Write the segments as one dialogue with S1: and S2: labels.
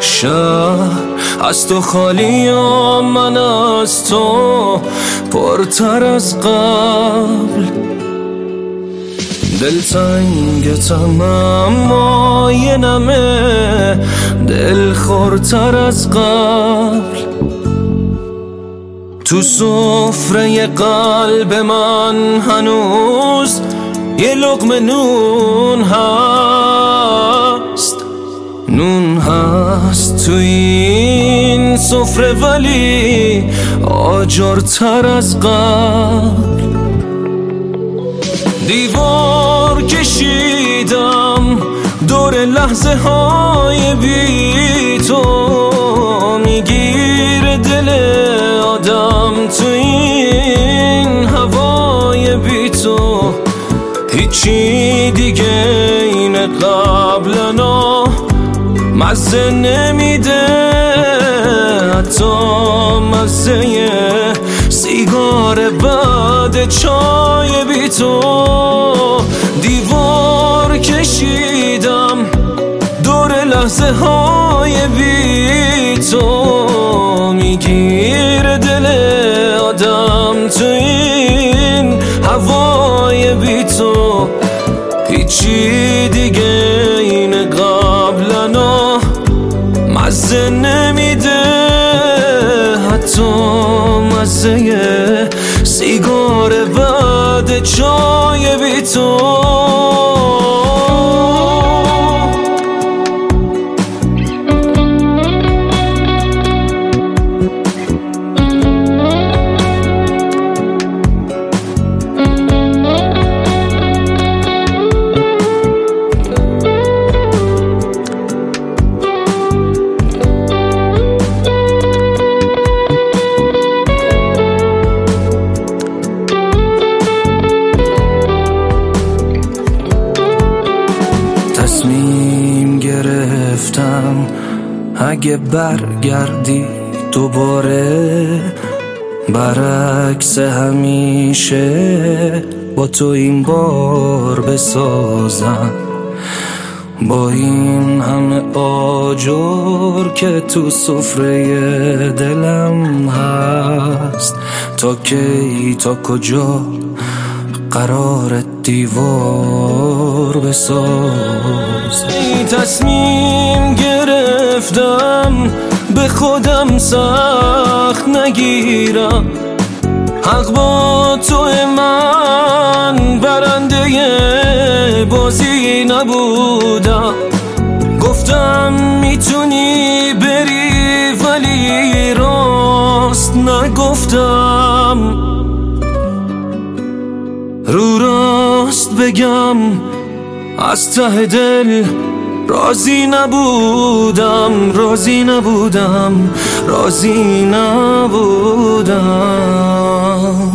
S1: شهر از تو خالی و من از تو پرتر از قبل. دلتنگتم اما یه نمه دل خورتر از قبل. تو سفره قلب من هنوز یه لقمه نون هست. نون هست تو این سفره ولی آجرتر از قبل. دیوار کشیدم دور لحظه های بی تو، میگیره دل آدم تو این هوای بی تو. هیچی دیگه این قبلنا مزه نمیده، حتی مزه سیگار بعد چای بی تو. دیوار کشیدم دور لحظه های بی تو، میگیره دل آدم تو این هوای بی تو. هیچی دیگه این قبلنا مزه نمیده، حتی مزه سیگار بعد چای بی تو. تصمیم گرفتم اگه برگردی دوباره، برعکس همیشه با تو این بار بسازم. با این همه آجر که تو سفره دلم هست، تا کی تا کجا قرار دیوار بساز. تصمیم گرفتم به خودم سخت نگیرم، حق با تو من برنده بازی نبودم. گفتم میتونی بری ولی راست نگفتم، رو راست بگم از ته دل راضی نبودم، راضی نبودم، راضی نبودم.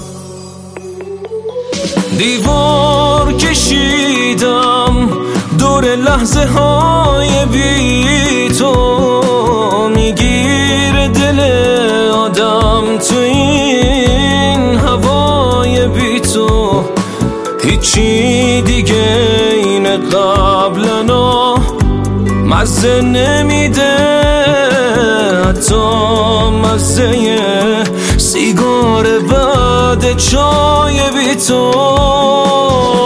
S1: دیوار کشیدم دور لحظه های بی تو، میگیره دل آدم تو این هوای بی تو. هیچی دیگه این قبلنا مزه نمیده، حتی مزه سیگار بعد چای بی تو.